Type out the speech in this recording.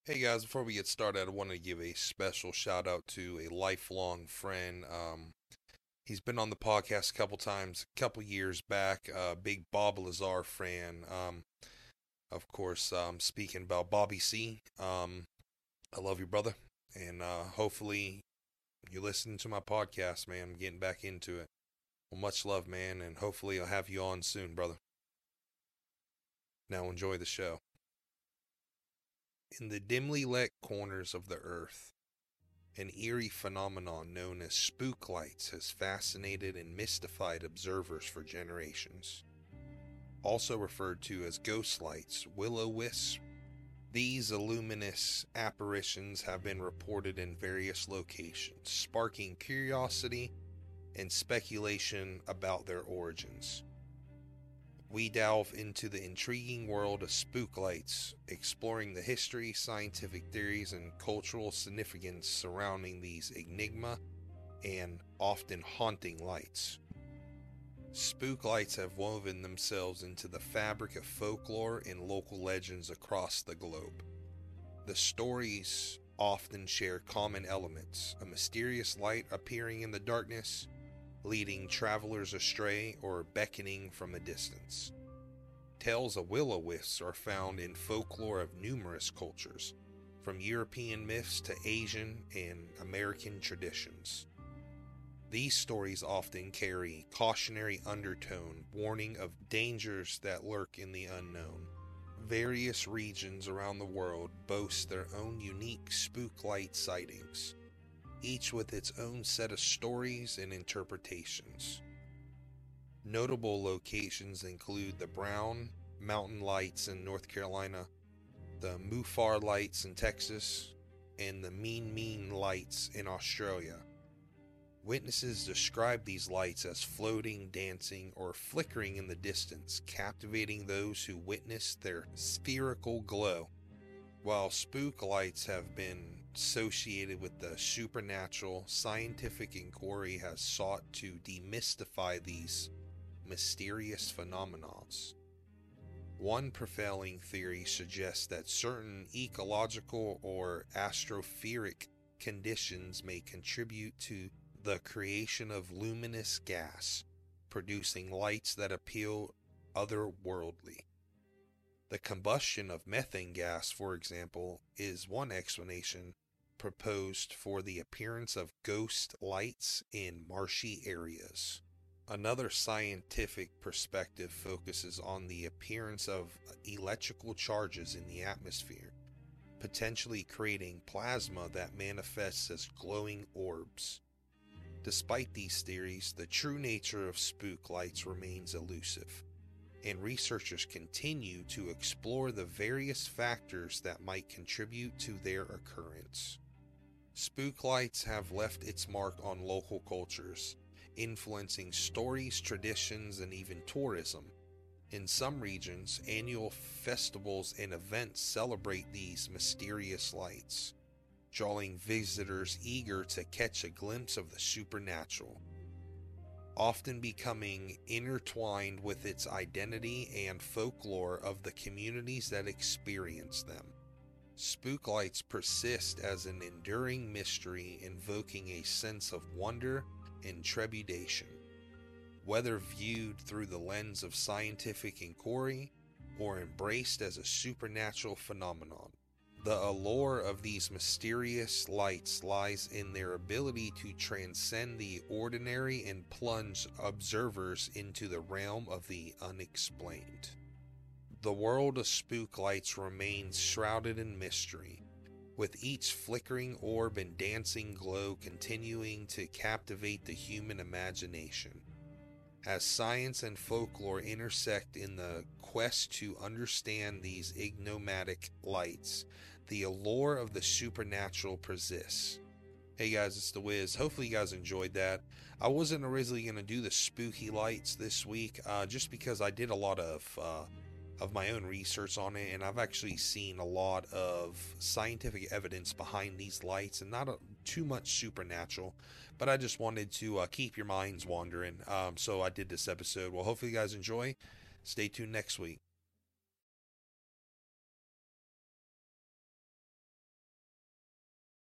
Hey guys, before we get started, I want to give a special shout out to a lifelong friend. He's been on the podcast a couple times, a couple years back. Big Bob Lazar fan. Of course, speaking about Bobby C. I love you, brother, and hopefully you're listening to my podcast, man. I'm getting back into it. Well, much love, man, and hopefully I'll have you on soon, brother. Now enjoy the show. In the dimly lit corners of the earth, an eerie phenomenon known as spook lights has fascinated and mystified observers for generations. Also referred to as ghost lights, will-o'-wisps, these luminous apparitions have been reported in various locations, sparking curiosity and speculation about their origins. We delve into the intriguing world of spook lights, exploring the history, scientific theories, and cultural significance surrounding these enigma and often haunting lights. Spook lights have woven themselves into the fabric of folklore and local legends across the globe. The stories often share common elements: a mysterious light appearing in the darkness, leading travelers astray, or beckoning from a distance. Tales of will-o'-wisps are found in folklore of numerous cultures, from European myths to Asian and American traditions. These stories often carry cautionary undertone, warning of dangers that lurk in the unknown. Various regions around the world boast their own unique spook light sightings, each with its own set of stories and interpretations. Notable locations include the Brown Mountain Lights in North Carolina, the Mufar Lights in Texas, and the Mean Lights in Australia. Witnesses describe these lights as floating, dancing, or flickering in the distance, captivating those who witness their spherical glow. While spook lights have been associated with the supernatural, scientific inquiry has sought to demystify these mysterious phenomena. One prevailing theory suggests that certain ecological or astrophysical conditions may contribute to the creation of luminous gas, producing lights that appeal otherworldly. The combustion of methane gas, for example, is one explanation proposed for the appearance of ghost lights in marshy areas. Another scientific perspective focuses on the appearance of electrical charges in the atmosphere, potentially creating plasma that manifests as glowing orbs. Despite these theories, the true nature of spook lights remains elusive, and researchers continue to explore the various factors that might contribute to their occurrence. Spook lights have left its mark on local cultures, influencing stories, traditions, and even tourism. In some regions, annual festivals and events celebrate these mysterious lights, drawing visitors eager to catch a glimpse of the supernatural, often becoming intertwined with its identity and folklore of the communities that experience them. Spook lights persist as an enduring mystery, invoking a sense of wonder and trepidation. Whether viewed through the lens of scientific inquiry or embraced as a supernatural phenomenon, the allure of these mysterious lights lies in their ability to transcend the ordinary and plunge observers into the realm of the unexplained. The world of spook lights remains shrouded in mystery, with each flickering orb and dancing glow continuing to captivate the human imagination. As science and folklore intersect in the quest to understand these enigmatic lights, the allure of the supernatural persists. Hey guys, it's The Wiz. Hopefully you guys enjoyed that. I wasn't originally going to do the spooky lights this week, just because I did a lot of my own research on it, and I've actually seen a lot of scientific evidence behind these lights, and not too much supernatural, but I just wanted to keep your minds wandering, so I did this episode. Well, hopefully you guys enjoy. Stay tuned next week.